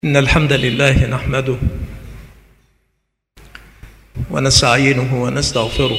إن الحمد لله نحمده ونستعينه ونستغفره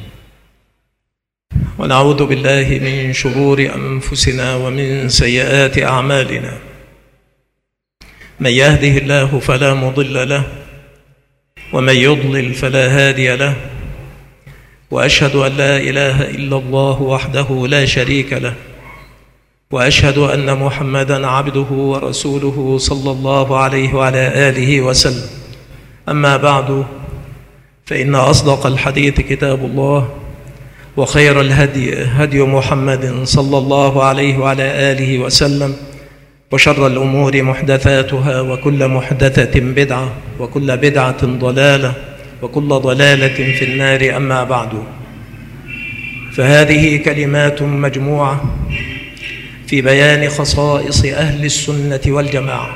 ونعوذ بالله من شرور أنفسنا ومن سيئات أعمالنا. من يهده الله فلا مضل له ومن يضلل فلا هادي له، وأشهد أن لا إله إلا الله وحده لا شريك له، وأشهد أن محمدًا عبده ورسوله صلى الله عليه وعلى آله وسلم. أما بعد، فإن أصدق الحديث كتاب الله، وخير الهدي هدي محمد صلى الله عليه وعلى آله وسلم، وشر الأمور محدثاتها، وكل محدثة بدعة، وكل بدعة ضلالة، وكل ضلالة في النار. أما بعد، فهذه كلمات مجموعة في بيان خصائص أهل السنة والجماعة.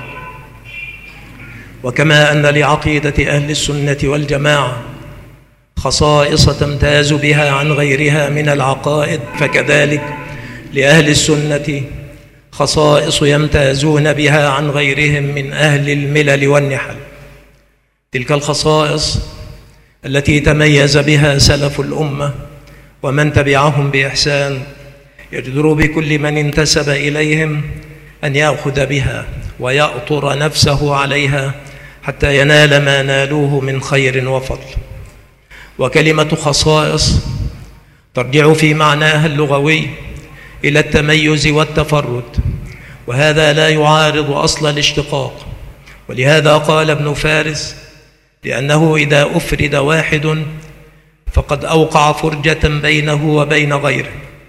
وكما أن لعقيدة أهل السنة والجماعة خصائص تمتاز بها عن غيرها من العقائد، فكذلك لأهل السنة خصائص يمتازون بها عن غيرهم من أهل الملل والنحل. تلك الخصائص التي تميز بها سلف الأمة ومن تبعهم بإحسان يجدر بكل من انتسب إليهم أن يأخذ بها ويأطر نفسه عليها حتى ينال ما نالوه من خير وفضل. وكلمة خصائص ترجع في معناها اللغوي إلى التميز والتفرد، وهذا لا يعارض أصل الاشتقاق. ولهذا قال ابن فارس: لأنه إذا أفرد واحد فقد أوقع فرجة بينه وبين غيره.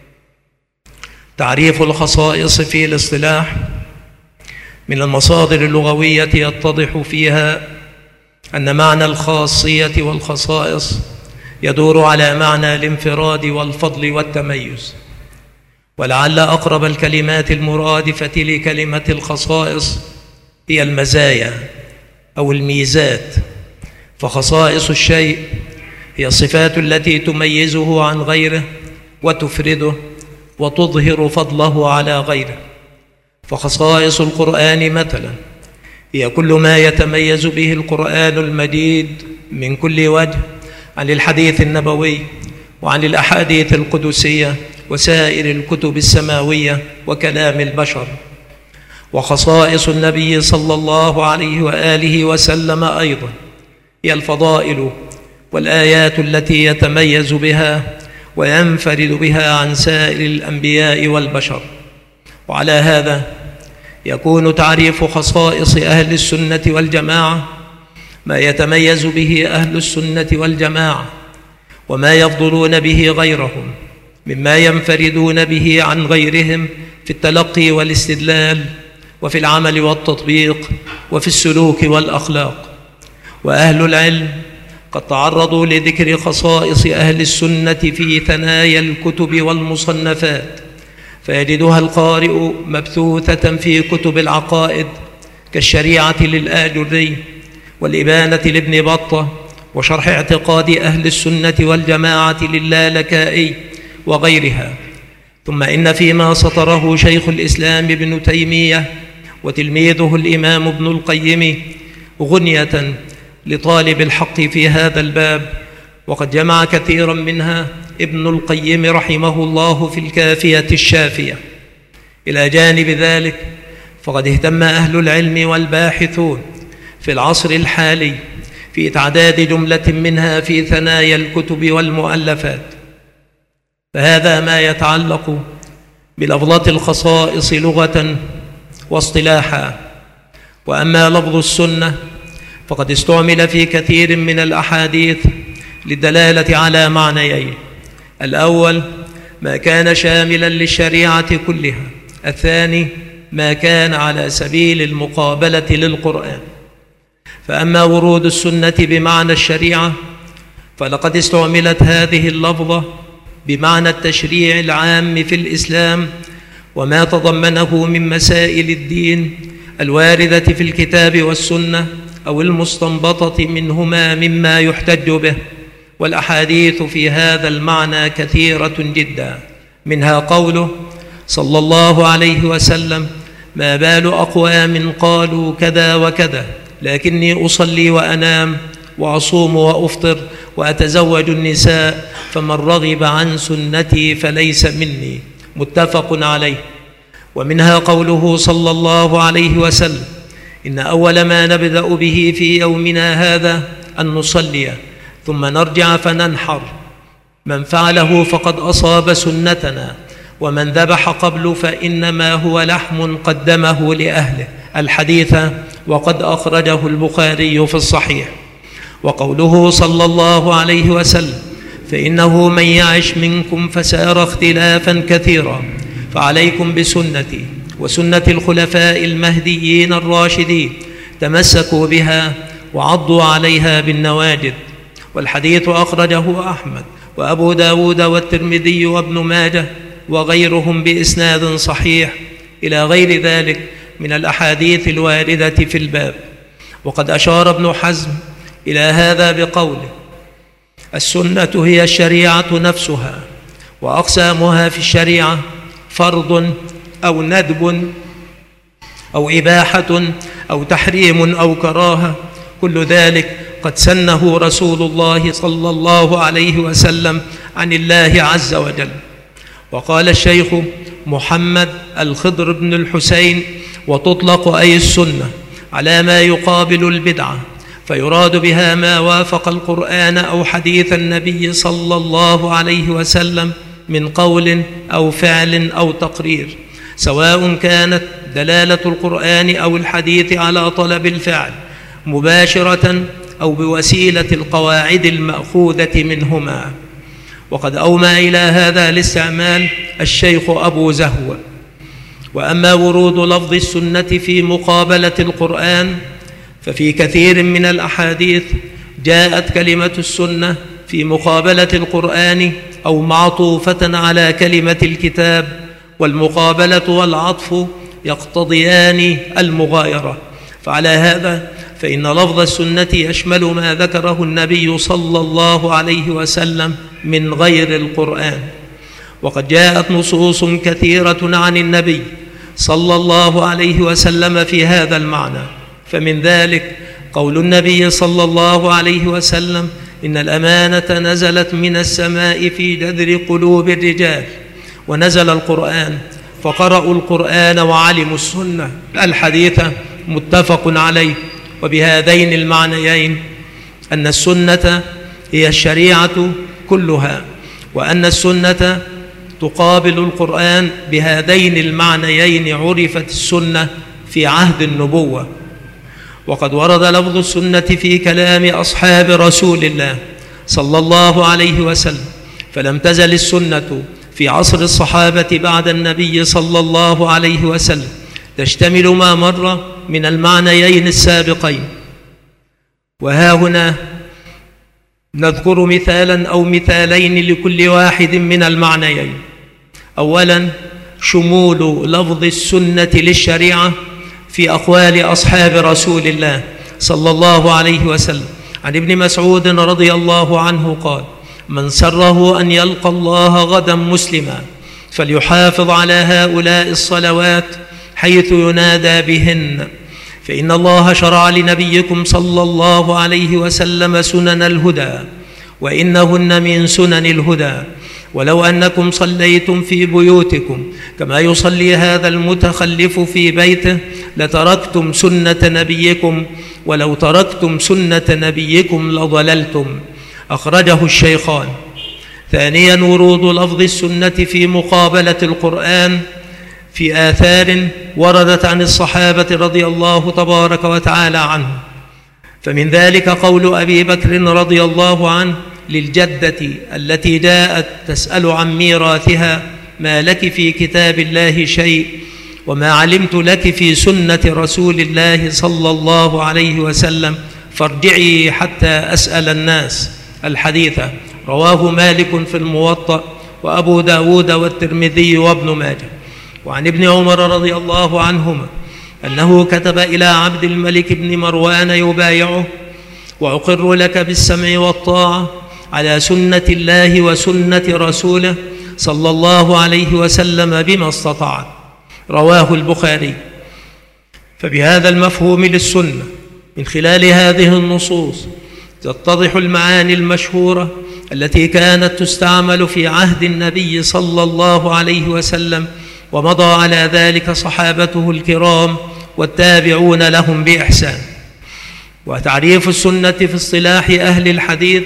تعريف الخصائص في الاصطلاح من المصادر اللغوية يتضح فيها أن معنى الخاصية والخصائص يدور على معنى الانفراد والفضل والتميز. ولعل أقرب الكلمات المرادفة لكلمة الخصائص هي المزايا أو الميزات، فخصائص الشيء هي الصفات التي تميزه عن غيره وتفرده وتظهر فضله على غيره. فخصائص القرآن مثلا هي كل ما يتميز به القرآن المجيد من كل وجه عن الحديث النبوي وعن الأحاديث القدسية وسائر الكتب السماوية وكلام البشر. وخصائص النبي صلى الله عليه وآله وسلم أيضا هي الفضائل والآيات التي يتميز بها وينفرد بها عن سائر الأنبياء والبشر. وعلى هذا يكون تعريف خصائص أهل السنة والجماعة ما يتميز به أهل السنة والجماعة وما يفضلون به غيرهم مما ينفردون به عن غيرهم في التلقي والاستدلال وفي العمل والتطبيق وفي السلوك والأخلاق. وأهل العلم قد تعرضوا لذكر خصائص أهل السنة في ثنايا الكتب والمصنفات، فيجدها القارئ مبثوثة في كتب العقائد كالشريعة للآجري والإبانة لابن بطة وشرح اعتقاد أهل السنة والجماعة للالكائي وغيرها. ثم إن فيما سطره شيخ الإسلام ابن تيمية وتلميذه الإمام ابن القيم غنية لطالب الحق في هذا الباب، وقد جمع كثيرا منها ابن القيم رحمه الله في الكافية الشافية. إلى جانب ذلك فقد اهتم أهل العلم والباحثون في العصر الحالي في تعداد جملة منها في ثنايا الكتب والمؤلفات. فهذا ما يتعلق بلفظة الخصائص لغة واصطلاحا. وأما لفظ السنة فقد استعمل في كثير من الأحاديث للدلالة على معنيين: الأول ما كان شاملا للشريعة كلها، الثاني ما كان على سبيل المقابلة للقرآن. فأما ورود السنة بمعنى الشريعة فلقد استعملت هذه اللفظة بمعنى التشريع العام في الإسلام وما تضمنه من مسائل الدين الواردة في الكتاب والسنة أو المستنبطة منهما مما يحتج به. والأحاديث في هذا المعنى كثيرة جدا، منها قوله صلى الله عليه وسلم: ما بال أقوام قالوا كذا وكذا لكني أصلي وأنام وأصوم وأفطر وأتزوج النساء فمن رغب عن سنتي فليس مني. متفق عليه. ومنها قوله صلى الله عليه وسلم: إن أول ما نبدأ به في يومنا هذا أن نصلي ثم نرجع فننحر، من فعله فقد أصاب سنتنا، ومن ذبح قبل فإنما هو لحم قدمه لأهله. الحديث وقد أخرجه البخاري في الصحيح. وقوله صلى الله عليه وسلم: فإنه من يعش منكم فسيرى اختلافا كثيرا، فعليكم بسنتي وسنة الخلفاء المهديين الراشدين، تمسكوا بها وعضوا عليها بالنواجذ. والحديث أخرجه أحمد وأبو داود والترمذي وابن ماجه وغيرهم بإسناد صحيح إلى غير ذلك من الأحاديث الواردة في الباب. وقد أشار ابن حزم إلى هذا بقوله: السنة هي الشريعة نفسها، وأقسامها في الشريعة فرض أو ندب أو إباحة أو تحريم أو كراهة، كل ذلك قد سنه رسول الله صلى الله عليه وسلم عن الله عز وجل. وقال الشيخ محمد الخضر بن الحسين: وتطلق أي السنة على ما يقابل البدعة، فيراد بها ما وافق القرآن أو حديث النبي صلى الله عليه وسلم من قول أو فعل أو تقرير، سواء كانت دلالة القرآن أو الحديث على طلب الفعل مباشرة أو بوسيلة القواعد المأخوذة منهما. وقد أومى إلى هذا الاستعمال الشيخ أبو زهو. وأما ورود لفظ السنة في مقابلة القرآن ففي كثير من الأحاديث جاءت كلمة السنة في مقابلة القرآن أو معطوفة على كلمة الكتاب، والمقابلة والعطف يقتضيان المغايرة. فعلى هذا فإن لفظ السنة يشمل ما ذكره النبي صلى الله عليه وسلم من غير القرآن. وقد جاءت نصوص كثيرة عن النبي صلى الله عليه وسلم في هذا المعنى، فمن ذلك قول النبي صلى الله عليه وسلم: إن الأمانة نزلت من السماء في جذر قلوب الرجال، ونزل القرآن فقرأوا القرآن وعلموا السنة. الحديث متفق عليه. وبهذين المعنيين أن السنة هي الشريعة كلها، وأن السنة تقابل القرآن. بهذين المعنيين عرفت السنة في عهد النبوة. وقد ورد لفظ السنة في كلام أصحاب رسول الله صلى الله عليه وسلم، فلم تزل السنة في عصر الصحابة بعد النبي صلى الله عليه وسلم تشتمل ما مر من المعنيين السابقين. وها هنا نذكر مثالا أو مثالين لكل واحد من المعنيين. أولا، شمول لفظ السنة للشريعة في أقوال أصحاب رسول الله صلى الله عليه وسلم. عن ابن مسعود رضي الله عنه قال: من سره أن يلقى الله غدا مسلما فليحافظ على هؤلاء الصلوات حيث ينادى بهن، فإن الله شرع لنبيكم صلى الله عليه وسلم سنن الهدى، وإنهن من سنن الهدى. ولو أنكم صليتم في بيوتكم كما يصلي هذا المتخلف في بيته لتركتم سنة نبيكم، ولو تركتم سنة نبيكم لضللتم. أخرجه الشيخان. ثانيا، ورود لفظ السنة في مقابلة القرآن في آثار وردت عن الصحابة رضي الله تبارك وتعالى عنهم. فمن ذلك قول أبي بكر رضي الله عنه للجدة التي جاءت تسأل عن ميراثها: ما لك في كتاب الله شيء، وما علمت لك في سنة رسول الله صلى الله عليه وسلم، فارجعي حتى أسأل الناس. الحديث رواه مالك في الموطأ وأبو داود والترمذي وابن ماجه. وعن ابن عمر رضي الله عنهما أنه كتب إلى عبد الملك بن مروان يبايعه: وأقر لك بالسمع والطاعة على سنة الله وسنة رسوله صلى الله عليه وسلم بما استطعت. رواه البخاري. فبهذا المفهوم للسنة من خلال هذه النصوص تتضح المعاني المشهورة التي كانت تستعمل في عهد النبي صلى الله عليه وسلم، ومضى على ذلك صحابته الكرام والتابعون لهم بإحسان. وتعريف السنة في اصطلاح أهل الحديث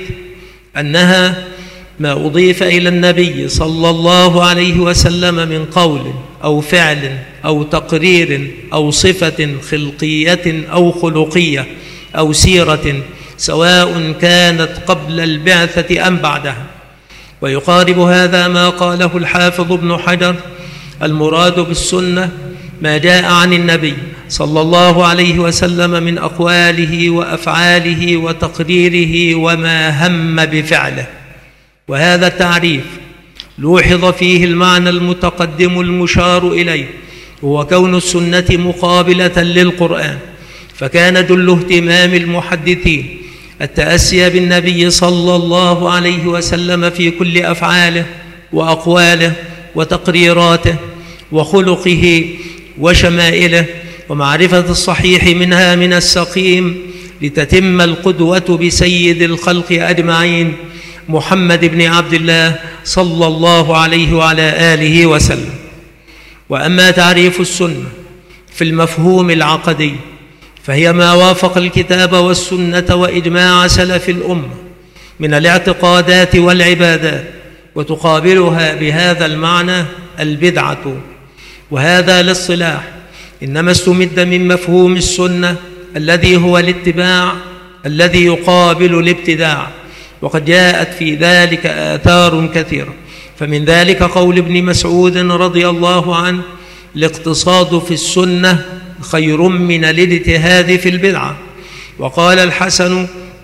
أنها ما أضيف إلى النبي صلى الله عليه وسلم من قول أو فعل أو تقرير أو صفة خلقية أو خلقية أو سيرة، سواء كانت قبل البعثة أم بعدها. ويقارب هذا ما قاله الحافظ ابن حجر: المراد بالسنة ما جاء عن النبي صلى الله عليه وسلم من أقواله وأفعاله وتقريره وما هم بفعله. وهذا التعريف لوحظ فيه المعنى المتقدم المشار إليه، هو كون السنة مقابلة للقرآن. فكان جل اهتمام المحدثين التأسي بالنبي صلى الله عليه وسلم في كل أفعاله وأقواله وتقريراته وخلقه وشمائله، ومعرفة الصحيح منها من السقيم، لتتم القدوة بسيد الخلق أجمعين محمد بن عبد الله صلى الله عليه وعلى آله وسلم. وأما تعريف السنة في المفهوم العقدي فهي ما وافق الكتاب والسنة وإجماع سلف الأمة من الاعتقادات والعبادات، وتقابلها بهذا المعنى البدعة. وهذا الاصطلاح إنما استمد من مفهوم السنة الذي هو الاتباع الذي يقابل الابتداع، وقد جاءت في ذلك آثار كثيرة. فمن ذلك قول ابن مسعود رضي الله عنه: الاقتصاد في السنة خير من الاجتهاد في البدعة. وقال الحسن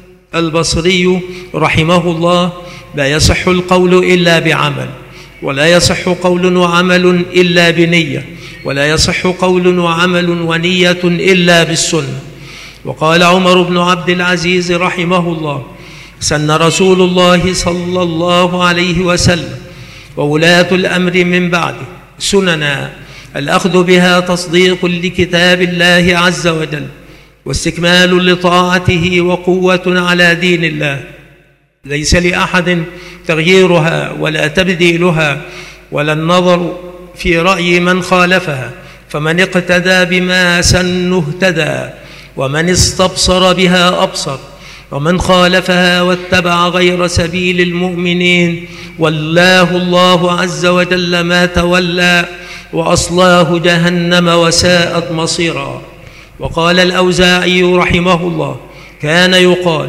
البصري رحمه الله: لا يصح القول إلا بعمل، ولا يصح قول وعمل إلا بنية، ولا يصح قول وعمل ونية إلا بالسنة. وقال عمر بن عبد العزيز رحمه الله: سن رسول الله صلى الله عليه وسلم وولاة الأمر من بعده سننا، الأخذ بها تصديق لكتاب الله عز وجل، واستكمال لطاعته، وقوة على دين الله، ليس لأحد تغييرها ولا تبديلها ولا النظر في رأي من خالفها. فمن اقتدى بما سنه اهتدى، ومن استبصر بها أبصر، ومن خالفها واتبع غير سبيل المؤمنين ولاه الله عز وجل ما تولى، وأصلاه جهنم وساءت مصيرا. وقال الأوزاعي رحمه الله: كان يقال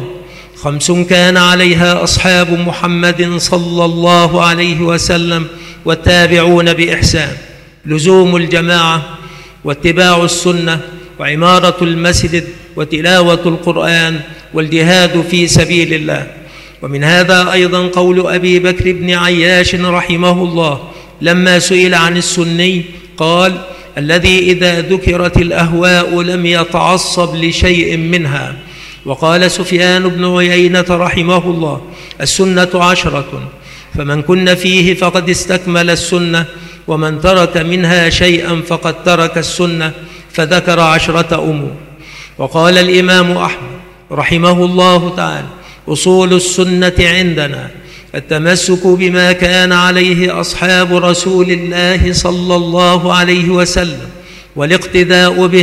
5 كان عليها أصحاب محمد صلى الله عليه وسلم والتابعون بإحسان: لزوم الجماعة، واتباع السنة، وعمارة المسجد، وتلاوة القرآن، والجهاد في سبيل الله. ومن هذا أيضا قول أبي بكر بن عياش رحمه الله لما سئل عن السني قال: الذي إذا ذكرت الأهواء لم يتعصب لشيء منها. وقال سفيان بن عيينة رحمه الله: السنة 10، فمن كن فيه فقد استكمل السنة، ومن ترك منها شيئا فقد ترك السنة، فذكر 10 أمور. وقال الإمام أحمد رحمه الله تعالى: أصول السنة عندنا التمسك بما كان عليه أصحاب رسول الله صلى الله عليه وسلم، والاقتداء به،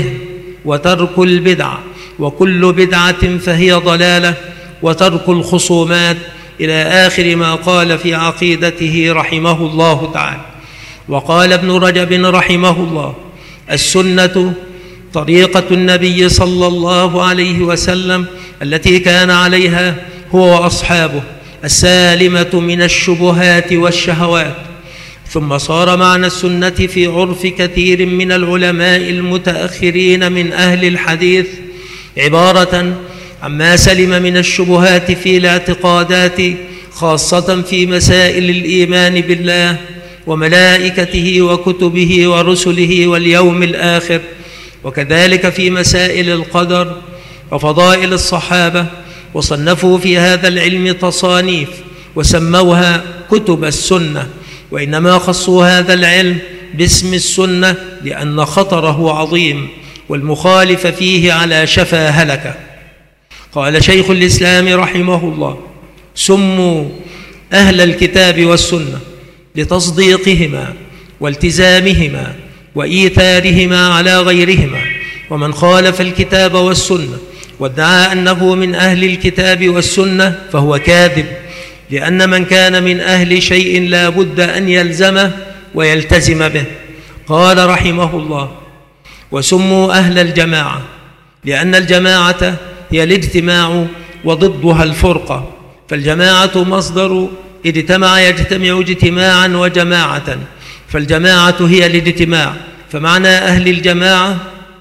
وترك البدع، وكل بدعة فهي ضلالة، وترك الخصومات، إلى آخر ما قال في عقيدته رحمه الله تعالى. وقال ابن رجب رحمه الله: السنة طريقة النبي صلى الله عليه وسلم التي كان عليها هو وأصحابه، السالمة من الشبهات والشهوات. ثم صار معنى السنة في عرف كثير من العلماء المتأخرين من أهل الحديث عبارة عما سلم من الشبهات في الاعتقادات، خاصة في مسائل الإيمان بالله وملائكته وكتبه ورسله واليوم الآخر، وكذلك في مسائل القدر وفضائل الصحابة. وصنفوا في هذا العلم تصانيف وسموها كتب السنة، وإنما خصوا هذا العلم باسم السنة لأن خطره عظيم، والمخالف فيه على شفا هلكة. قال شيخ الإسلام رحمه الله: سموا أهل الكتاب والسنة لتصديقهما والتزامهما وإيثارهما على غيرهما، ومن خالف الكتاب والسنة وادعى أنه من أهل الكتاب والسنة فهو كاذب، لأن من كان من أهل شيء لا بد أن يلزمه ويلتزم به. قال رحمه الله: وسموا أهل الجماعة لأن الجماعة هي الاجتماع وضدها الفرقة، فالجماعة مصدر اجتمع يجتمع اجتماعا وجماعة، فالجماعة هي الاجتماع، فمعنى أهل الجماعة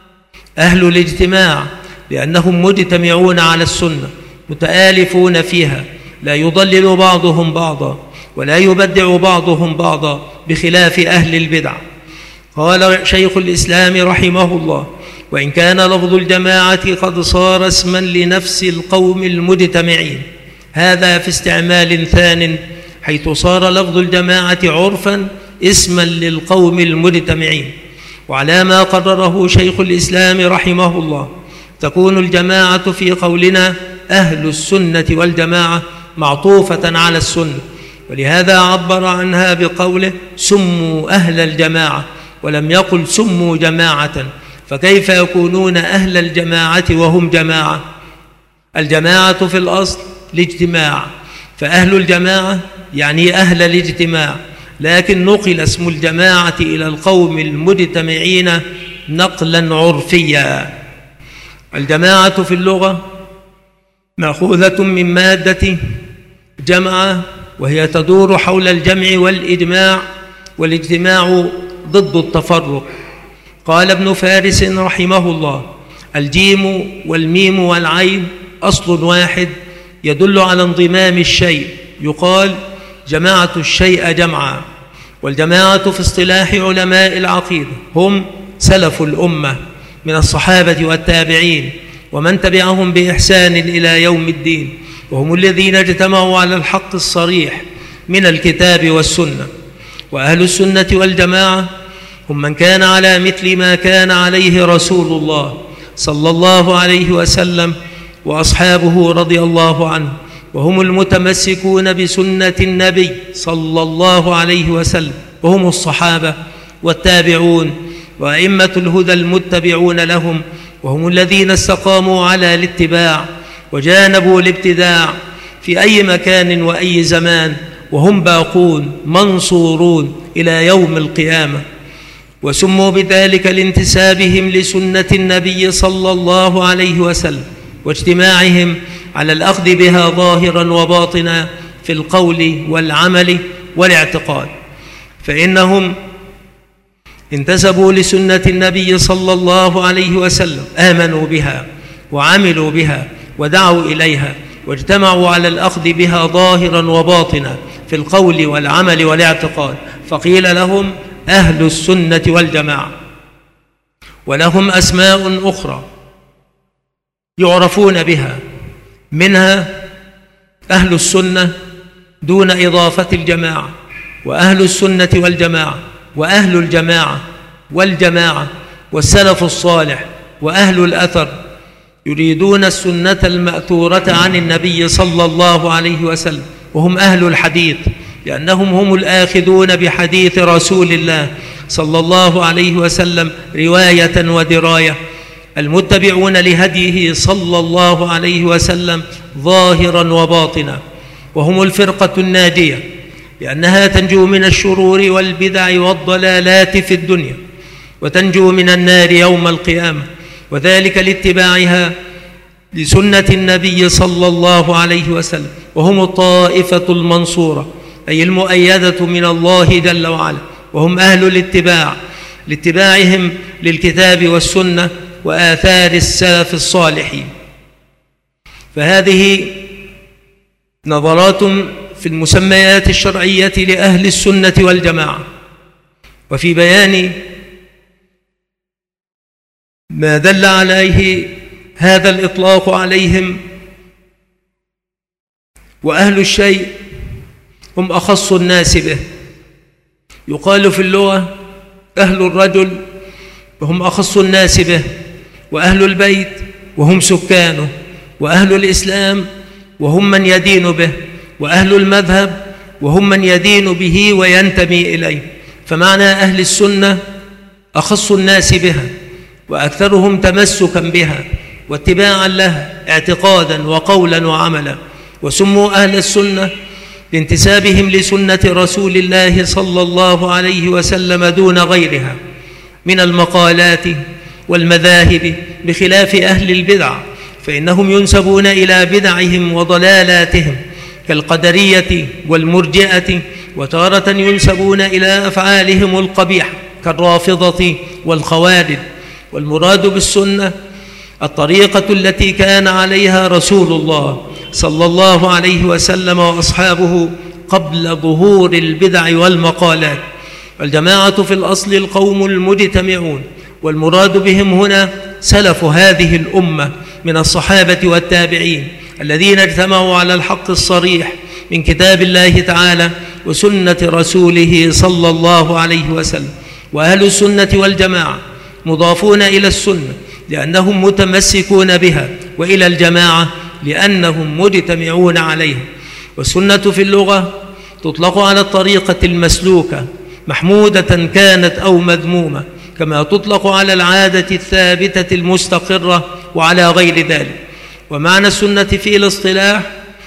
أهل الاجتماع لأنهم مجتمعون على السنة متآلفون فيها، لا يضلل بعضهم بعضا ولا يبدع بعضهم بعضا بخلاف أهل البدع. قال شيخ الإسلام رحمه الله: وإن كان لفظ الجماعة قد صار اسما لنفس القوم المجتمعين، هذا في استعمال ثان، حيث صار لفظ الجماعة عرفا اسما للقوم المجتمعين. وعلى ما قرره شيخ الإسلام رحمه الله تكون الجماعة في قولنا أهل السنة والجماعة معطوفة على السنة، ولهذا عبر عنها بقوله: سموا أهل الجماعة، ولم يقل سموا جماعة، فكيف يكونون أهل الجماعة وهم جماعة؟ الجماعة في الأصل الاجتماع، فأهل الجماعة يعني أهل الاجتماع، لكن نقل اسم الجماعة إلى القوم المجتمعين نقلا عرفيا. الجماعة في اللغة مأخوذة من مادة جمع، وهي تدور حول الجمع والإجماع، والاجتماع ضد التفرق. قال ابن فارس رحمه الله: الجيم والميم والعين أصل واحد يدل على انضمام الشيء، يقال جمعت الشيء جمعا. والجماعة في اصطلاح علماء العقيدة هم سلف الأمة من الصحابة والتابعين ومن تبعهم بإحسان إلى يوم الدين، وهم الذين اجتمعوا على الحق الصريح من الكتاب والسنة. وأهل السنة والجماعة هم من كان على مثل ما كان عليه رسول الله صلى الله عليه وسلم وأصحابه رضي الله عنه، وهم المتمسكون بسنة النبي صلى الله عليه وسلم، وهم الصحابة والتابعون وأئمة الهدى المتبعون لهم، وهم الذين استقاموا على الاتباع وجانبوا الابتداع في أي مكان وأي زمان، وهم باقون منصورون إلى يوم القيامة. وسموا بذلك لانتسابهم لسنة النبي صلى الله عليه وسلم واجتماعهم على الأخذ بها ظاهرا وباطنا في القول والعمل والاعتقاد، فإنهم انتسبوا لسنة النبي صلى الله عليه وسلم، آمنوا بها وعملوا بها ودعوا إليها، واجتمعوا على الأخذ بها ظاهرا وباطنا في القول والعمل والاعتقاد، فقيل لهم أهل السنة والجماعة. ولهم أسماء أخرى يعرفون بها، منها أهل السنة دون إضافة الجماعة، وأهل السنة والجماعة، وأهل الجماعة والجماعة، والسلف الصالح، وأهل الأثر، يريدون السنة المأثورة عن النبي صلى الله عليه وسلم، وهم أهل الحديث لأنهم هم الآخذون بحديث رسول الله صلى الله عليه وسلم رواية ودراية، المتبعون لهديه صلى الله عليه وسلم ظاهرا وباطنا، وهم الفرقة الناجية لأنها تنجو من الشرور والبدع والضلالات في الدنيا وتنجو من النار يوم القيامة، وذلك لاتباعها لسنة النبي صلى الله عليه وسلم، وهم الطائفة المنصورة أي المؤيدة من الله جل وعلا، وهم أهل الاتباع لاتباعهم للكتاب والسنة وآثار السلف الصالحين. فهذه نظرات في المسميات الشرعية لأهل السنة والجماعة، وفي بيان ما دل عليه هذا الإطلاق عليهم. وأهل الشيء هم أخص الناس به، يقال في اللغة أهل الرجل وهم أخص الناس به، وأهل البيت وهم سكانه، وأهل الإسلام وهم من يدين به، وأهل المذهب وهم من يدين به وينتمي إليه. فمعنى أهل السنة أخص الناس بها وأكثرهم تمسكا بها واتباعا لها اعتقادا وقولا وعملا، وسموا أهل السنة لانتسابهم لسنة رسول الله صلى الله عليه وسلم دون غيرها من المقالات والمذاهب، بخلاف أهل البدع فإنهم ينسبون إلى بدعهم وضلالاتهم كالقدرية والمرجئة، وتارة ينسبون إلى أفعالهم القبيحة كالرافضة والخوارج. والمراد بالسنة الطريقة التي كان عليها رسول الله صلى الله عليه وسلم وأصحابه قبل ظهور البدع والمقالات. والجماعة في الأصل القوم المجتمعون، والمراد بهم هنا سلف هذه الأمة من الصحابة والتابعين الذين اجتمعوا على الحق الصريح من كتاب الله تعالى وسنة رسوله صلى الله عليه وسلم. وأهل السنة والجماعة مضافون إلى السنة لأنهم متمسكون بها، وإلى الجماعة لأنهم مجتمعون عليها. والسنة في اللغة تطلق على الطريقة المسلوكة محمودة كانت أو مذمومة، كما تطلق على العادة الثابتة المستقرة وعلى غير ذلك. ومعنى السنة في الاصطلاح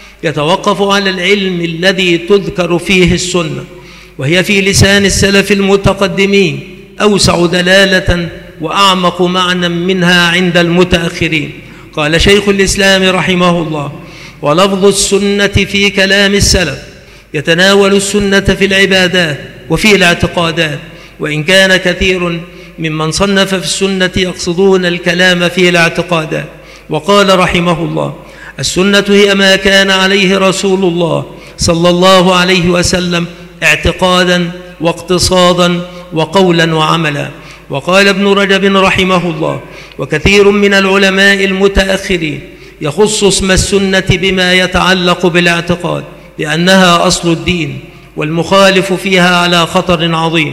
يتوقف على العلم الذي تذكر فيه السنة، وهي في لسان السلف المتقدمين أوسع دلالة وأعمق معنى منها عند المتأخرين. قال شيخ الإسلام رحمه الله: ولفظ السنة في كلام السلف يتناول السنة في العبادات وفي الاعتقادات، وإن كان كثير ممن صنف في السنة يقصدون الكلام في الاعتقادات. وقال رحمه الله: السنة هي ما كان عليه رسول الله صلى الله عليه وسلم اعتقادا واقتصادا وقولا وعملا. وقال ابن رجب رحمه الله: وكثير من العلماء المتأخرين يخص اسم السنة بما يتعلق بالاعتقاد لأنها أصل الدين، والمخالف فيها على خطر عظيم.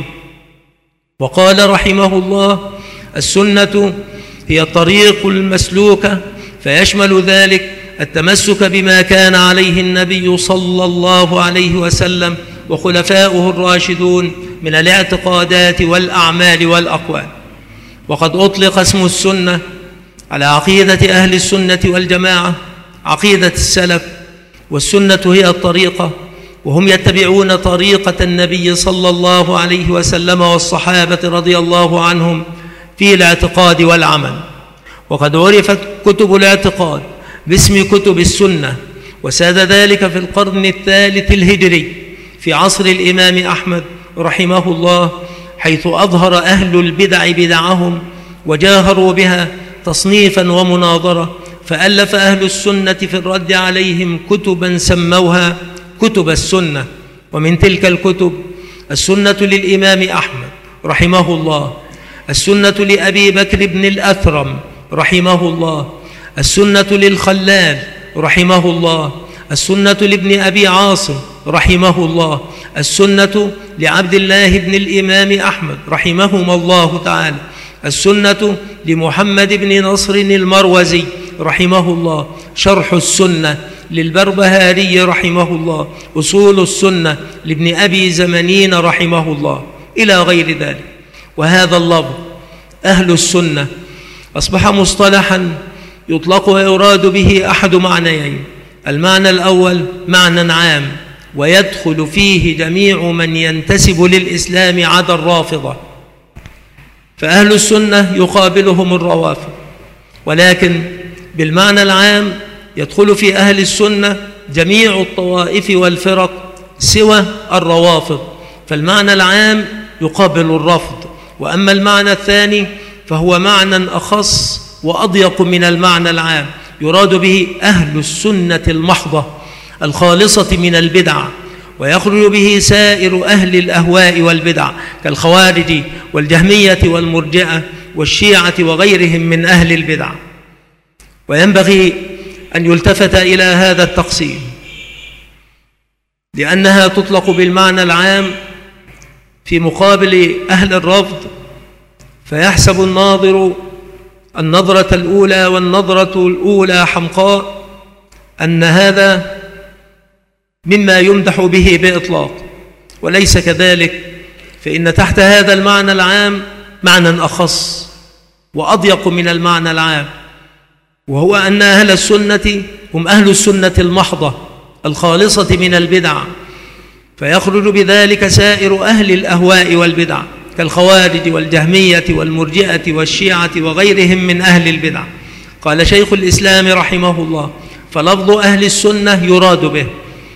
وقال رحمه الله: السنة هي الطريق المسلوكة، فيشمل ذلك التمسك بما كان عليه النبي صلى الله عليه وسلم وخلفاؤه الراشدون من الاعتقادات والأعمال والأقوال. وقد أطلق اسم السنة على عقيدة أهل السنة والجماعة، عقيدة السلف. والسنة هي الطريقة، وهم يتبعون طريقة النبي صلى الله عليه وسلم والصحابة رضي الله عنهم في الاعتقاد والعمل. وقد عرفت كتب الاعتقاد باسم كتب السنة، وساد ذلك في القرن الثالث الهجري في عصر الإمام أحمد رحمه الله، حيث أظهر أهل البدع بدعهم وجاهروا بها تصنيفا ومناظرة، فألف أهل السنة في الرد عليهم كتبا سموها كتب السنة. ومن تلك الكتب السنة للإمام أحمد رحمه الله، السنة لأبي بكر بن الأثرم رحمه الله، السنة للخلال رحمه الله، السنة لابن أبي عاصم رحمه الله، السنة لعبد الله بن الإمام أحمد رحمهما الله تعالى، السنة لمحمد بن نصر المروزي رحمه الله، شرح السنة للبربهاري رحمه الله، أصول السنة لابن أبي زمنين رحمه الله، إلى غير ذلك. وهذا اللفظ أهل السنة أصبح مصطلحا يطلق ويراد به أحد معنيين: المعنى الأول معنى عام ويدخل فيه جميع من ينتسب للإسلام عدا الرافضة، فأهل السنة يقابلهم الروافض. ولكن بالمعنى العام يدخل في أهل السنة جميع الطوائف والفرق سوى الروافض، فالمعنى العام يقابل الرفض. وأما المعنى الثاني فهو معنى أخص وأضيق من المعنى العام، يراد به أهل السنة المحضة الخالصة من البدع، ويخرج به سائر أهل الأهواء والبدع كالخوارج والجهمية والمرجئة والشيعة وغيرهم من أهل البدع. وينبغي أن يلتفت إلى هذا التقسيم، لأنها تطلق بالمعنى العام في مقابل أهل الرفض، فيحسب الناظر النظرة الأولى والنظرة الأولى حمقاء أن هذا مما يمدح به بإطلاق، وليس كذلك، فإن تحت هذا المعنى العام معنى أخص وأضيق من المعنى العام، وهو أن أهل السنة هم أهل السنة المحضة الخالصة من البدع، فيخرج بذلك سائر أهل الأهواء والبدع كالخوارج والجهمية والمرجئة والشيعة وغيرهم من أهل البدع. قال شيخ الإسلام رحمه الله: فلفظ أهل السنة يراد به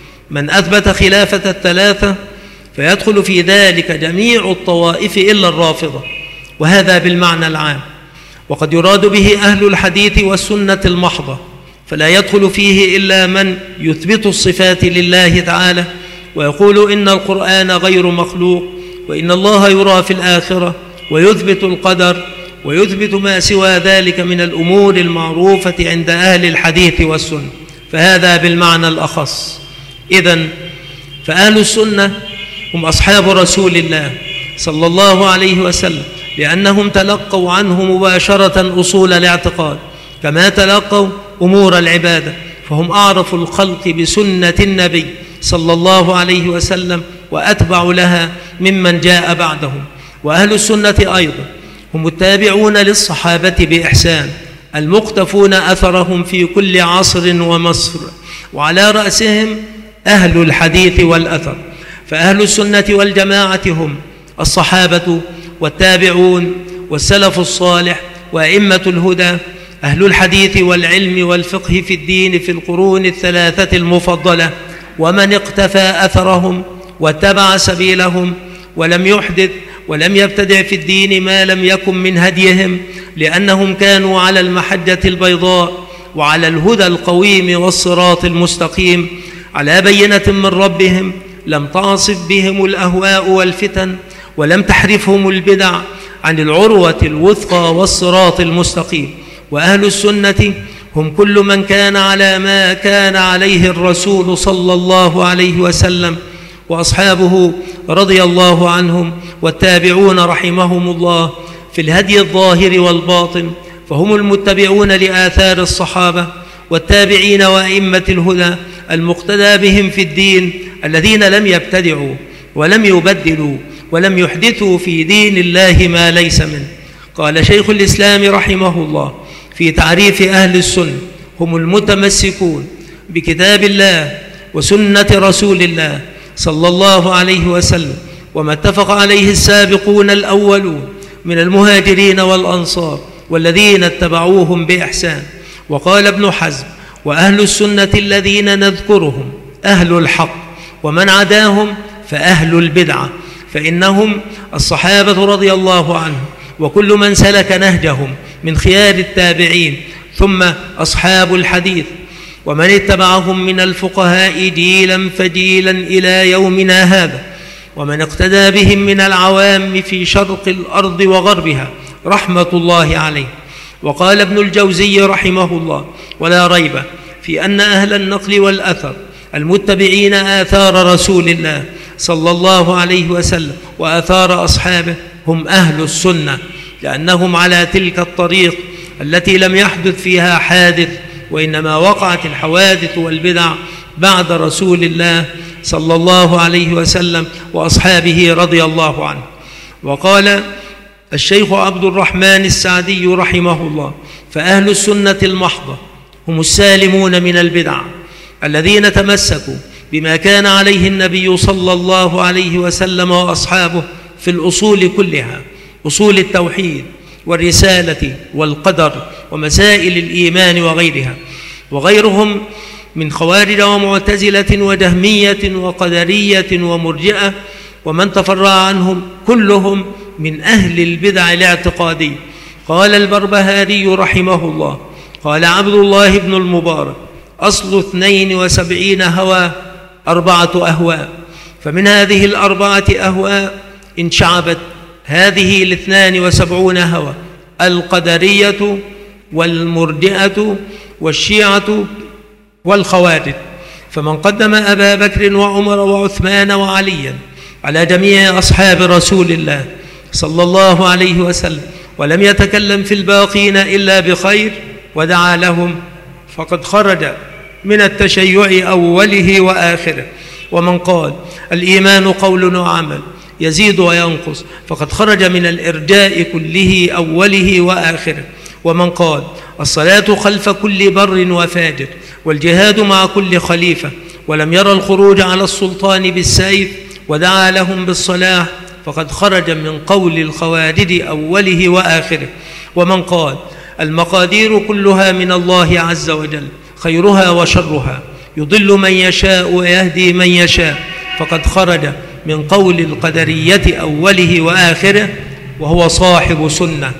من أثبت خلافة الثلاثة، فيدخل في ذلك جميع الطوائف إلا الرافضة، وهذا بالمعنى العام. وقد يراد به أهل الحديث والسنة المحضة، فلا يدخل فيه إلا من يثبت الصفات لله تعالى ويقول إن القرآن غير مخلوق، وإن الله يرى في الآخرة، ويثبت القدر، ويثبت ما سوى ذلك من الأمور المعروفة عند أهل الحديث والسنة، فهذا بالمعنى الأخص. إذن فأهل السنة هم أصحاب رسول الله صلى الله عليه وسلم، لأنهم تلقوا عنه مباشرة أصول الاعتقاد كما تلقوا أمور العبادة، فهم أعرف الخلق بسنة النبي صلى الله عليه وسلم وأتبع لها ممن جاء بعدهم. وأهل السنة أيضا هم التابعون للصحابة بإحسان المقتفون أثرهم في كل عصر ومصر، وعلى رأسهم أهل الحديث والأثر. فأهل السنة والجماعة هم الصحابة والتابعون والسلف الصالح وأئمة الهدى، أهل الحديث والعلم والفقه في الدين في القرون الثلاثة المفضلة، ومن اقتفى أثرهم واتبع سبيلهم ولم يحدث ولم يبتدع في الدين ما لم يكن من هديهم، لأنهم كانوا على المحجة البيضاء وعلى الهدى القويم والصراط المستقيم، على بينة من ربهم، لم تعصف بهم الأهواء والفتن، ولم تحرفهم البدع عن العروة الوثقى والصراط المستقيم. وأهل السنة هم كل من كان على ما كان عليه الرسول صلى الله عليه وسلم وأصحابه رضي الله عنهم والتابعون رحمهم الله في الهدي الظاهر والباطن، فهم المتبعون لآثار الصحابة والتابعين وأئمة الهدى المقتدى بهم في الدين، الذين لم يبتدعوا ولم يبدلوا ولم يحدثوا في دين الله ما ليس منه. قال شيخ الإسلام رحمه الله في تعريف أهل السنة: هم المتمسكون بكتاب الله وسنة رسول الله صلى الله عليه وسلم وما اتفق عليه السابقون الأولون من المهاجرين والأنصار والذين اتبعوهم بإحسان. وقال ابن حزم: وأهل السنة الذين نذكرهم أهل الحق، ومن عداهم فأهل البدعة، فإنهم الصحابة رضي الله عنهم وكل من سلك نهجهم من خيار التابعين، ثم أصحاب الحديث ومن اتبعهم من الفقهاء جيلا فجيلا إلى يومنا هذا، ومن اقتدى بهم من العوام في شرق الأرض وغربها رحمة الله عليه. وقال ابن الجوزي رحمه الله: ولا ريب في أن أهل النقل والأثر المتبعين آثار رسول الله صلى الله عليه وسلم وآثار أصحابه هم أهل السنة، لأنهم على تلك الطريق التي لم يحدث فيها حادث، وإنما وقعت الحوادث والبدع بعد رسول الله صلى الله عليه وسلم وأصحابه رضي الله عنه. وقال الشيخ عبد الرحمن السعدي رحمه الله: فأهل السنة المحضة هم السالمون من البدع الذين تمسكوا بما كان عليه النبي صلى الله عليه وسلم وأصحابه في الأصول كلها، أصول التوحيد والرسالة والقدر ومسائل الإيمان وغيرها، وغيرهم من خوارج ومعتزلة وجهمية وقدرية ومرجئة ومن تفرع عنهم، كلهم من أهل البدع الاعتقادية. قال البربهاري رحمه الله: قال عبد الله بن المبارك: أصل 72 هوى 4 أهواء، فمن هذه 4 أهواء انشعبت هذه 72 هوى: القدرية والمرجئة والشيعة والخوارج. فمن قدم أبا بكر وعمر وعثمان وعليا على جميع أصحاب رسول الله صلى الله عليه وسلم ولم يتكلم في الباقين إلا بخير ودعا لهم فقد خرج من التشيع أوله وآخره. ومن قال الإيمان قول وعمل يزيد وينقص فقد خرج من الإرجاء كله أوله وآخره. ومن قال الصلاة خلف كل بر وفاجر والجهاد مع كل خليفة ولم يرى الخروج على السلطان بالسيف ودعا لهم بالصلاح فقد خرج من قول الخوارج أوله وآخره. ومن قال المقادير كلها من الله عز وجل خيرها وشرها يضل من يشاء ويهدي من يشاء فقد خرج من قول القدرية أوله وآخره وهو صاحب سنة.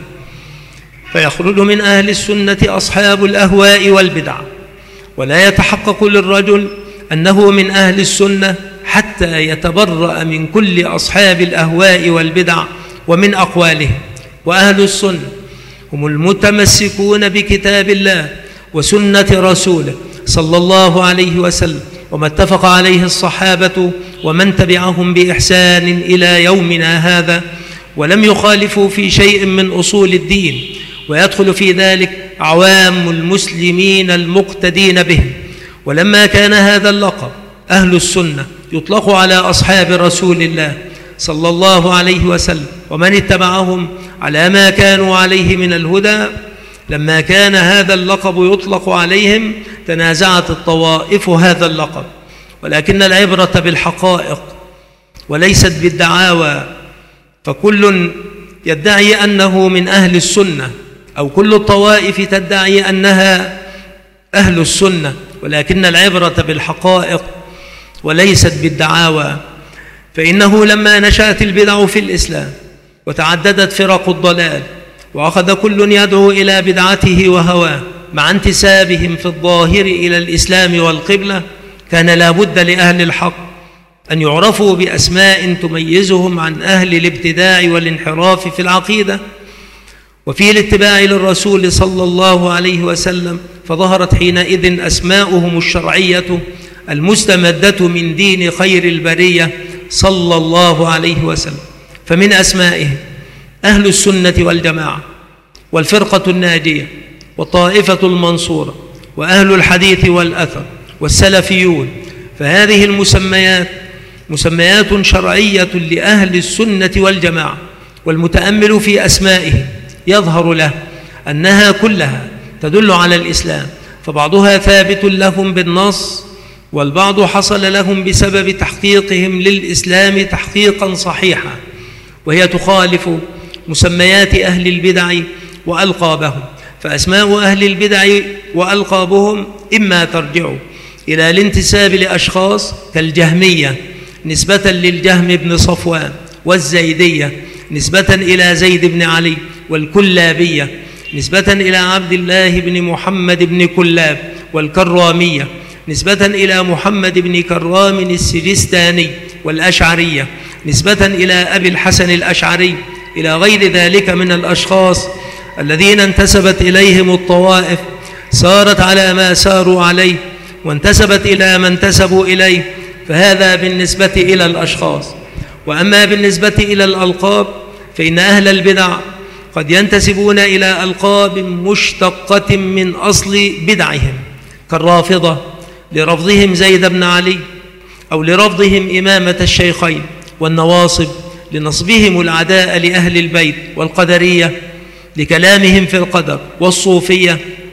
فيخرج من أهل السنة أصحاب الأهواء والبدع، ولا يتحقق للرجل أنه من أهل السنة حتى يتبرأ من كل أصحاب الأهواء والبدع ومن أقوالهم. وأهل السنة هم المتمسكون بكتاب الله وسنة رسوله صلى الله عليه وسلم وما اتفق عليه الصحابة ومن تبعهم بإحسان إلى يومنا هذا، ولم يخالفوا في شيء من أصول الدين، ويدخل في ذلك عوام المسلمين المقتدين بهم. ولما كان هذا اللقب أهل السنة يطلق على أصحاب رسول الله صلى الله عليه وسلم ومن اتبعهم على ما كانوا عليه من الهدى، لما كان هذا اللقب يطلق عليهم تنازعت الطوائف هذا اللقب، ولكن العبرة بالحقائق وليست بالدعاوى. فكل يدعي أنه من أهل السنة أو كل الطوائف تدعي أنها أهل السنة، ولكن العبرة بالحقائق وليست بالدعاوى. فإنه لما نشأت البدع في الإسلام وتعددت فرق الضلال وأخذ كل يدعو إلى بدعته وهواه مع انتسابهم في الظاهر إلى الإسلام والقبلة، كان لا بد لأهل الحق أن يعرفوا بأسماء تميزهم عن أهل الابتداع والانحراف في العقيدة وفي الاتباع للرسول صلى الله عليه وسلم. فظهرت حينئذ أسماؤهم الشرعية المستمدة من دين خير البرية صلى الله عليه وسلم. فمن أسمائهم أهل السنة والجماعة والفرقة الناجية والطائفة المنصورة وأهل الحديث والأثر والسلفيون. فهذه المسميات مسميات شرعية لأهل السنة والجماعة، والمتأمل في أسمائهم يظهر له أنها كلها تدل على الإسلام، فبعضها ثابت لهم بالنص والبعض حصل لهم بسبب تحقيقهم للإسلام تحقيقا صحيحا، وهي تخالف مسميات أهل البدع وألقابهم. فأسماء أهل البدع وألقابهم إما ترجع إلى الانتساب لأشخاص كالجهمية نسبة للجهم بن صفوان، والزيدية نسبة إلى زيد بن علي، والكلابية نسبة إلى عبد الله بن محمد بن كلاب، والكرامية نسبة إلى محمد بن كرام السجستاني، والأشعرية نسبة إلى أبي الحسن الأشعري، إلى غير ذلك من الأشخاص الذين انتسبت إليهم الطوائف سارت على ما ساروا عليه وانتسبت إلى ما انتسبوا إليه. فهذا بالنسبة إلى الأشخاص. وأما بالنسبة إلى الألقاب فإن أهل البدع قد ينتسبون إلى ألقاب مشتقة من أصل بدعهم، كالرافضة لرفضهم زيد بن علي أو لرفضهم إمامة الشيخين، والنواصب لنصبهم العداء لأهل البيت، والقدرية لكلامهم في القدر، والصوفية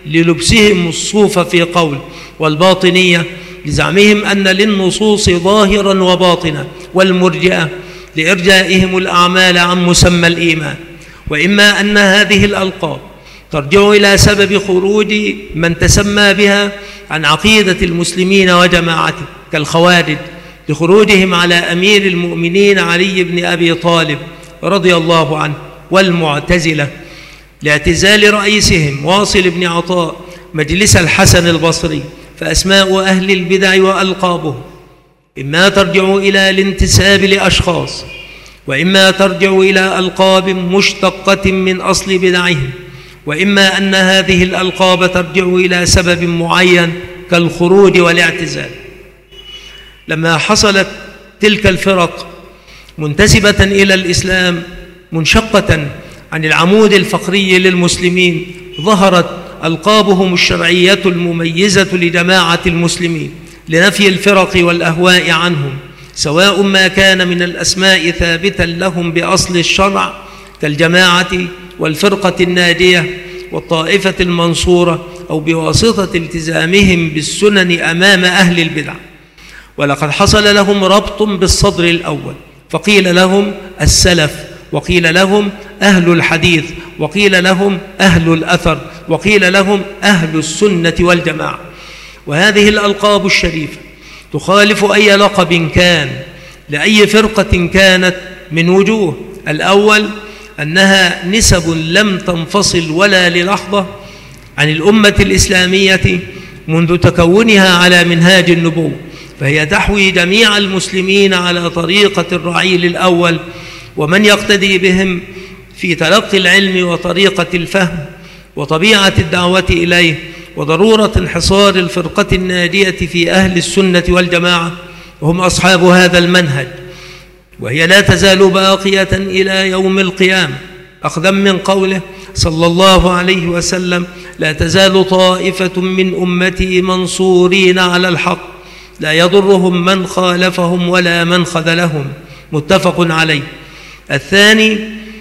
للبسهم الصوف في قول، والباطنية لزعمهم أن للنصوص ظاهرا وباطنا، والمرجئة لإرجائهم الأعمال عن مسمى الإيمان. وإما أن هذه الألقاب ترجع إلى سبب خروج من تسمى بها عن عقيدة المسلمين وجماعته كالخوارج لخروجهم على أمير المؤمنين علي بن أبي طالب رضي الله عنه، والمعتزلة لاعتزال رئيسهم واصل بن عطاء مجلس الحسن البصري. فأسماء أهل البدع وألقابهم إما ترجع إلى الانتساب لأشخاص، وإما ترجع إلى ألقاب مشتقة من أصل بدعهم، وإما أن هذه الألقاب ترجع إلى سبب معين كالخروج والاعتزال. لما حصلت تلك الفرق منتسبة إلى الإسلام منشقة عن العمود الفقري للمسلمين ظهرت ألقابهم الشرعية المميزة لجماعة المسلمين لنفي الفرق والأهواء عنهم، سواء ما كان من الأسماء ثابتا لهم بأصل الشرع كالجماعة والفرقة الناجية والطائفة المنصورة، أو بواسطة التزامهم بالسنن أمام أهل البدع. ولقد حصل لهم ربط بالصدر الأول، فقيل لهم السلف، وقيل لهم أهل الحديث، وقيل لهم أهل الأثر، وقيل لهم أهل السنة والجماعة. وهذه الألقاب الشريفة تخالف أي لقب كان لأي فرقة كانت من وجوه. الأول أنها نسب لم تنفصل ولا للحظة عن الأمة الإسلامية منذ تكونها على منهاج النبوة، فهي تحوي جميع المسلمين على طريقة الرعيل الأول ومن يقتدي بهم في تلقي العلم وطريقة الفهم وطبيعة الدعوة إليه، وضرورة انحصار الفرقة الناجية في أهل السنة والجماعة، وهم أصحاب هذا المنهج، وهي لا تزال باقية إلى يوم القيامة، أخذا من قوله صلى الله عليه وسلم: لا تزال طائفة من أمتي منصورين على الحق لا يضرهم من خالفهم ولا من خذلهم، متفق عليه. الثاني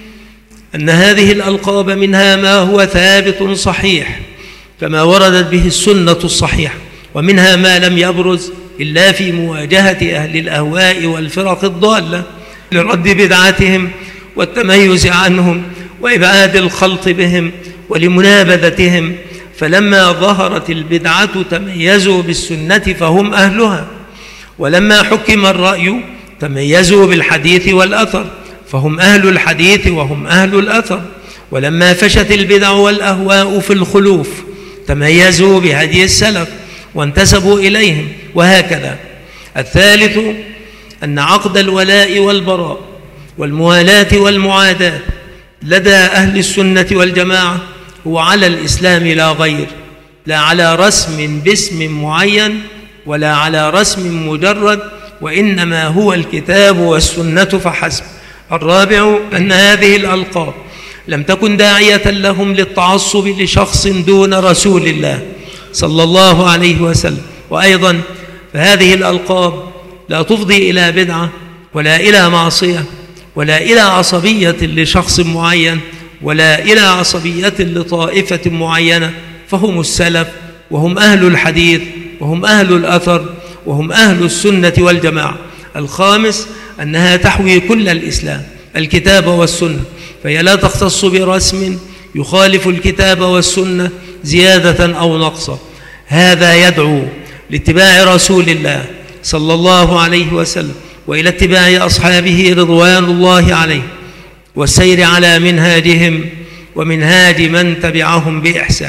أن هذه الألقاب منها ما هو ثابت صحيح كما وردت به السنة الصحيحة، ومنها ما لم يبرز إلا في مواجهة أهل الأهواء والفرق الضالة لرد بدعاتهم والتميز عنهم وإبعاد الخلط بهم ولمنابذتهم، فلما ظهرت البدعة تميزوا بالسنة فهم أهلها، ولما حكم الرأي تميزوا بالحديث والأثر فهم أهل الحديث وهم أهل الأثر، ولما فشت البدع والأهواء في الخلوف تميزوا بهدي السلف وانتسبوا إليهم، وهكذا. الثالث أن عقد الولاء والبراء والموالاة والمعاداة لدى أهل السنة والجماعة هو على الإسلام لا غير، لا على رسم باسم معين ولا على رسم مجرد، وإنما هو الكتاب والسنة فحسب. الرابع أن هذه الألقاب لم تكن داعية لهم للتعصب لشخص دون رسول الله صلى الله عليه وسلم، وأيضا فهذه الألقاب لا تفضي إلى بدعة ولا إلى معصية ولا إلى عصبية لشخص معين ولا إلى عصبية لطائفة معينة، فهم السلف وهم أهل الحديث وهم أهل الأثر وهم أهل السنة والجماعة. الخامس أنها تحوي كل الإسلام، الكتاب والسنة، فهي لا تختص برسم يخالف الكتاب والسنة زيادة أو نقصا. هذا يدعو لاتباع رسول الله صلى الله عليه وسلم وإلى اتباع أصحابه رضوان الله عليه والسير على منهاجهم ومنهاج من تبعهم بإحسان.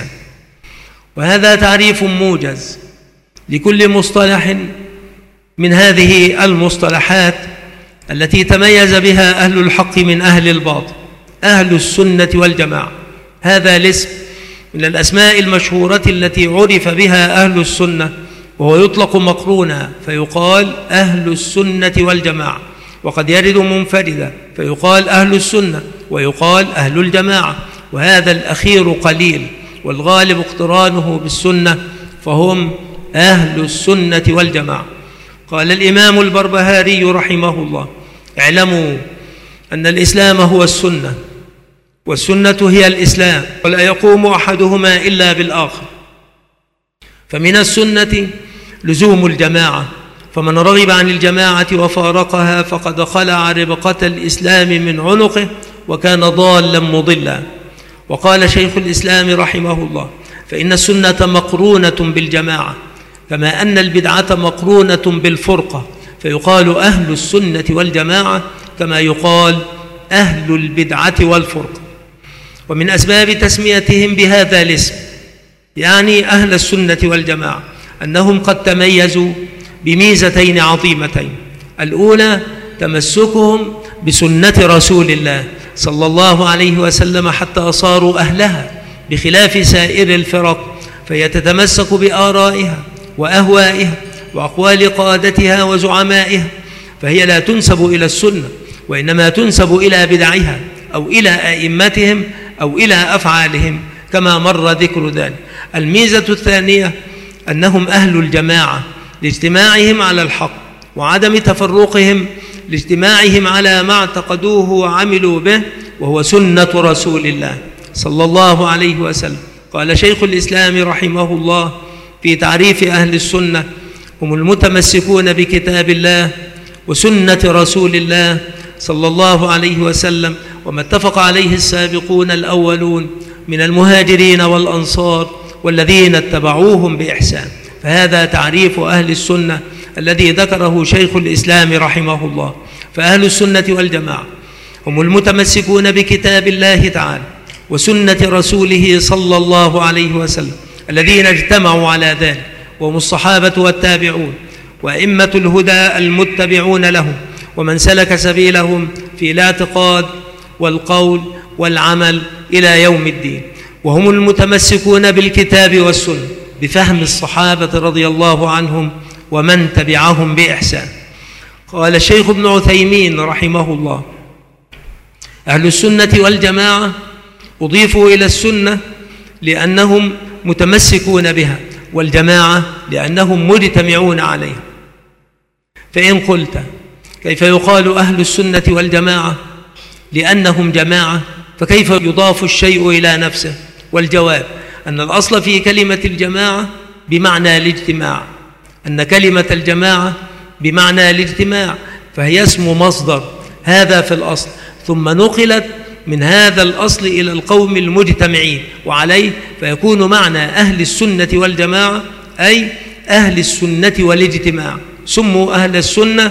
وهذا تعريف موجز لكل مصطلح من هذه المصطلحات التي تميز بها أهل الحق من أهل الباطل، أهل السنة والجماعة. هذا الاسم من الأسماء المشهورة التي عرف بها أهل السنة، وهو يطلق مقرونا فيقال أهل السنة والجماعة، وقد يرد منفردا فيقال أهل السنة ويقال أهل الجماعة، وهذا الأخير قليل، والغالب اقترانه بالسنة، فهم أهل السنة والجماعة. قال الإمام البربهاري رحمه الله: اعلموا أن الإسلام هو السنة، والسنة هي الإسلام، ولا يقوم أحدهما إلا بالآخر. فمن السنة لزوم الجماعة، فمن رغب عن الجماعة وفارقها فقد خلع ربقة الإسلام من عنقه وكان ضالا مضلا. وقال شيخ الإسلام رحمه الله: فإن السنة مقرونة بالجماعة، كما أن البدعة مقرونة بالفرقة، فيقال أهل السنة والجماعة كما يقال أهل البدعة والفرقة. ومن أسباب تسميتهم بهذا الاسم يعني أهل السنة والجماعة أنهم قد تميزوا بميزتين عظيمتين: الأولى تمسكهم بسنة رسول الله صلى الله عليه وسلم حتى صاروا أهلها، بخلاف سائر الفرق فهي تتمسك بآرائها وأهوائها وأقوال قادتها وزعمائها، فهي لا تنسب إلى السنة وإنما تنسب إلى بدعها أو إلى أئمتهم أو إلى أفعالهم كما مر ذكر ذلك. الميزة الثانية أنهم أهل الجماعة لاجتماعهم على الحق وعدم تفرقهم لاجتماعهم على ما اعتقدوه وعملوا به، وهو سنة رسول الله صلى الله عليه وسلم. قال شيخ الإسلام رحمه الله في تعريف أهل السنة: هم المتمسكون بكتاب الله وسنة رسول الله صلى الله عليه وسلم وما اتفق عليه السابقون الأولون من المهاجرين والأنصار والذين اتبعوهم بإحسان. فهذا تعريف أهل السنة الذي ذكره شيخ الإسلام رحمه الله. فأهل السنة والجماعة هم المتمسكون بكتاب الله تعالى وسنة رسوله صلى الله عليه وسلم الذين اجتمعوا على ذلك، وهم الصحابة والتابعون وأئمة الهدى المتبعون لهم ومن سلك سبيلهم في الاعتقاد والقول والعمل إلى يوم الدين. وهم المتمسكون بالكتاب والسنة بفهم الصحابة رضي الله عنهم ومن تبعهم بإحسان. قال الشيخ ابن عثيمين رحمه الله: أهل السنة والجماعة أضيفوا إلى السنة لأنهم متمسكون بها، والجماعة لأنهم مجتمعون عليها. فإن قلت كيف يقال أهل السنة والجماعة لأنهم جماعة، فكيف يضاف الشيء إلى نفسه؟ والجواب أن الأصل في كلمة الجماعة بمعنى الاجتماع، أن كلمة الجماعة بمعنى الاجتماع، فهي اسم مصدر، هذا في الأصل، ثم نقلت من هذا الأصل إلى القوم المجتمعين وعليه، فيكون معنى أهل السنة والجماعة أي أهل السنة والاجتماع. سموا أهل السنة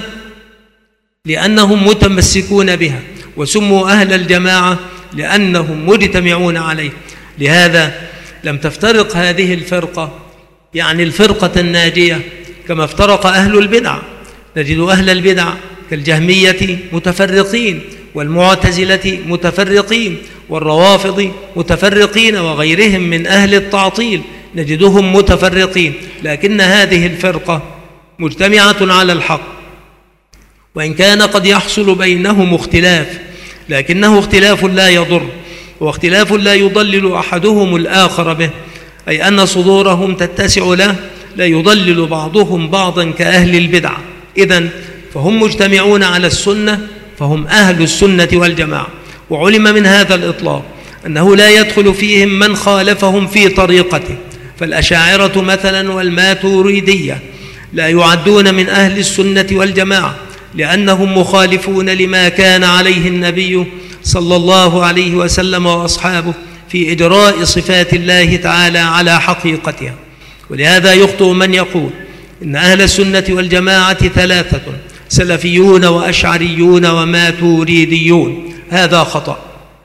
لأنهم متمسكون بها، وسموا أهل الجماعة لأنهم مجتمعون عليه. لهذا لم تفترق هذه الفرقة، يعني الفرقة الناجية، كما افترق أهل البدع. نجد أهل البدع كالجهمية متفرقين، والمعتزلة متفرقين، والروافض متفرقين، وغيرهم من أهل التعطيل نجدهم متفرقين، لكن هذه الفرقة مجتمعة على الحق، وإن كان قد يحصل بينهم اختلاف، لكنه اختلاف لا يضر، واختلاف لا يضلل أحدهم الآخر به، أي أن صدورهم تتسع له، لا يضلل بعضهم بعضا كأهل البدع. إذن فهم مجتمعون على السنة، فهم أهل السنة والجماعة. وعلم من هذا الإطلاق أنه لا يدخل فيهم من خالفهم في طريقته، فالأشاعرة مثلا والماتوريدية لا يعدون من أهل السنة والجماعة، لأنهم مخالفون لما كان عليه النبي صلى الله عليه وسلم وأصحابه في إجراء صفات الله تعالى على حقيقتها. ولهذا يخطئ من يقول إن أهل السنة والجماعة ثلاثة: سلفيون وأشعريون وماتوريديون. هذا خطأ.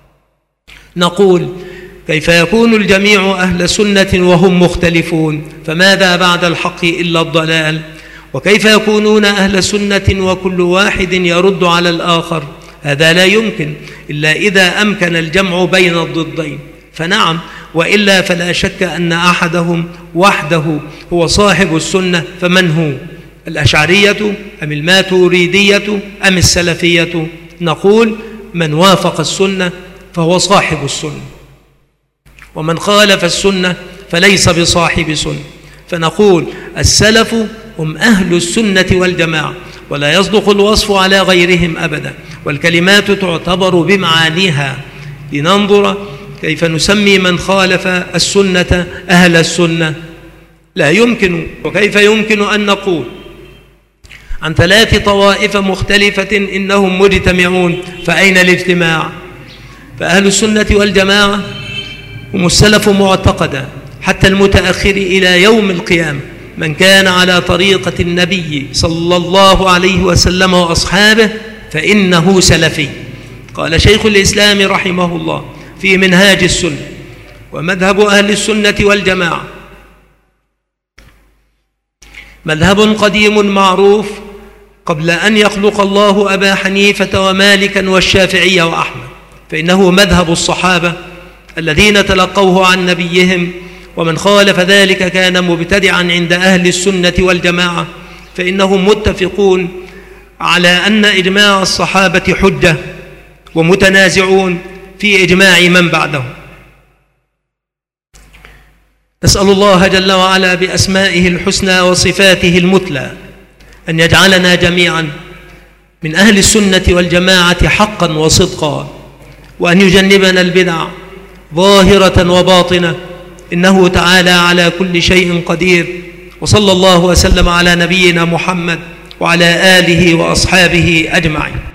نقول: كيف يكون الجميع أهل سنة وهم مختلفون؟ فماذا بعد الحق إلا الضلال؟ وكيف يكونون أهل سنة وكل واحد يرد على الآخر؟ هذا لا يمكن إلا إذا أمكن الجمع بين الضدين، فنعم، وإلا فلا شك أن أحدهم وحده هو صاحب السنة. فمن هو؟ الأشعرية أم الماتوريدية أم السلفية؟ نقول: من وافق السنة فهو صاحب السنة، ومن خالف السنة فليس بصاحب سنة. فنقول: السلف هم أهل السنة والجماعة، ولا يصدق الوصف على غيرهم أبدا، والكلمات تعتبر بمعانيها. لننظر كيف نسمي من خالف السنة أهل السنة. لا يمكن. وكيف يمكن أن نقول عن ثلاث طوائف مختلفة إنهم مجتمعون؟ فأين الاجتماع؟ فأهل السنة والجماعة هم السلف معتقدا حتى المتأخر إلى يوم القيامة، من كان على طريقة النبي صلى الله عليه وسلم وأصحابه فإنه سلفي. قال شيخ الإسلام رحمه الله في منهاج السنة: ومذهب أهل السنة والجماعة مذهب قديم معروف قبل أن يخلق الله أبا حنيفة ومالكا والشافعي وأحمد، فإنه مذهب الصحابة الذين تلقوه عن نبيهم، ومن خالف ذلك كان مبتدعا عند أهل السنة والجماعة، فإنهم متفقون على أن إجماع الصحابة حجة، ومتنازعون في إجماع من بعدهم. نسأل الله جل وعلا بأسمائه الحسنى وصفاته المثلى أن يجعلنا جميعا من أهل السنة والجماعة حقا وصدقا، وأن يجنبنا البدع ظاهرة وباطنة، إنه تعالى على كل شيء قدير. وصلى الله وسلم على نبينا محمد وعلى آله وأصحابه أجمعين.